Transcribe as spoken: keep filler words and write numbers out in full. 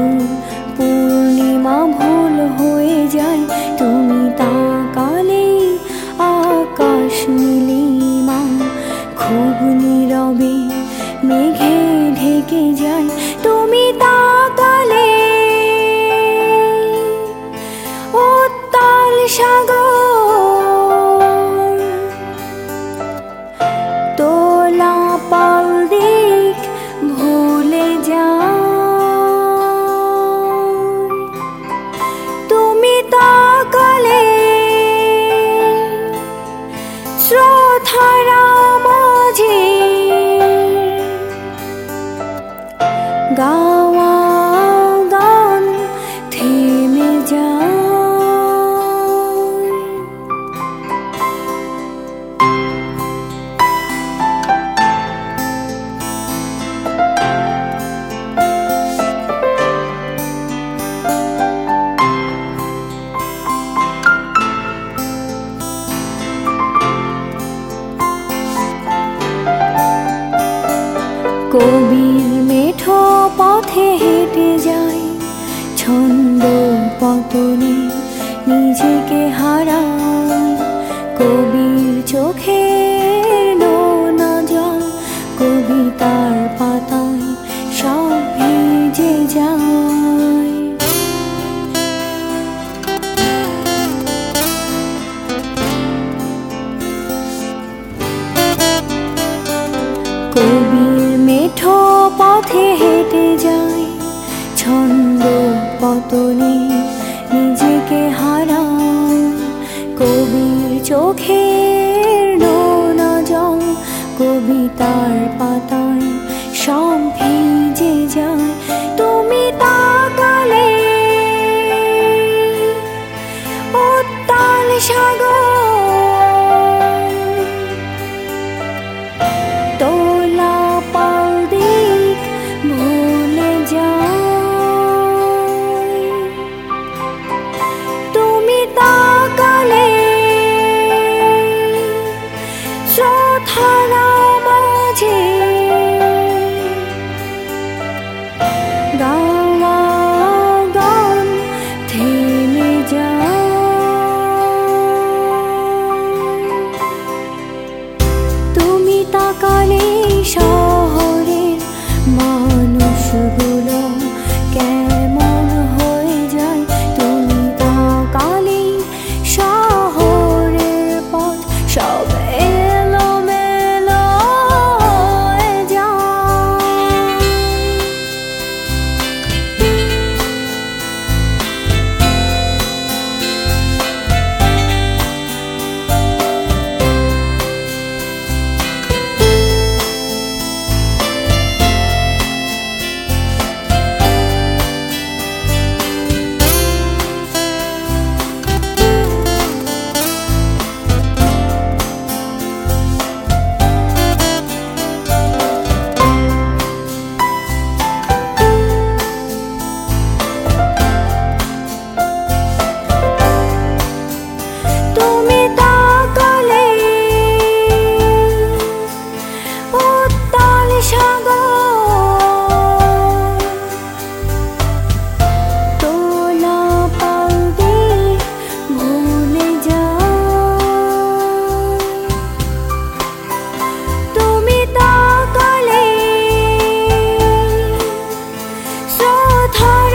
পূর্ণিমা ভুল হয়ে যায় তুমি তাকালে আকাশ নীলিমা খুব নীরবে মেঘে ঢেকে যায় তুমি তাকালে উত্তাল সাগর তোলা পাল দিক ভুলে যায় তুমি তাকালে স্রোতধারা মাঝে গাওয়া গান থেমে যায় কবির মেঠো পথে হেঁটে যায় ছন্দ পতনে নিজেকে হারায় কবির চোখের নোনা জল কবিতার পাতায় সব ভিজে যায় কবির মেঠো পথে হেঁটে যায় ছন্দ পতনে নিজেকে হারায় কবির চোখের নোনা জল কবিতার পাতায় সব ভিজে যায় তুমি তাকালে উত্তাল সাগর তোলা পাল দিক ভুলে যায় তুমি তাকালে স্রোতধারা মাঝে গাওয়া গান থেমে যায় তুমি তাকালে শহরের মানুষগুলো কেমন হয়ে যায় তুমি তাকালে শহরের পথ সব এলোমেলো হয়ে যায় তুমি তাকালে উত্তাল সাগর তোলা পাল দিক ভুলে যায় তুমি তাকালে স্রোতধারা